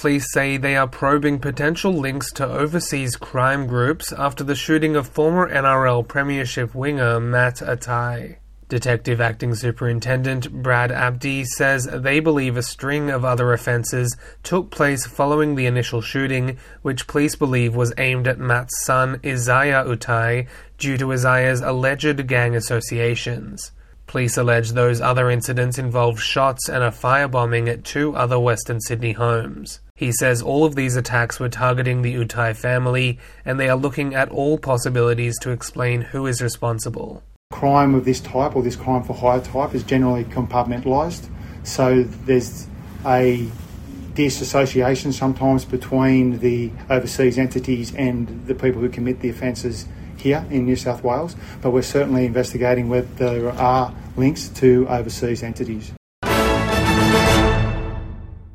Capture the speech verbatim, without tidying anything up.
police say they are probing potential links to overseas crime groups after the shooting of former N R L Premiership winger Matt Atai. Detective Acting Superintendent Brad Abdi says they believe a string of other offences took place following the initial shooting, which police believe was aimed at Matt's son Isaiah Utai due to Isaiah's alleged gang associations. Police allege those other incidents involved shots and a firebombing at two other Western Sydney homes. He says all of these attacks were targeting the Utai family, and they are looking at all possibilities to explain who is responsible. Crime of this type, or this crime for hire type, is generally compartmentalised. So there's a disassociation sometimes between the overseas entities and the people who commit the offences here in New South Wales, but we're certainly investigating whether there are links to overseas entities.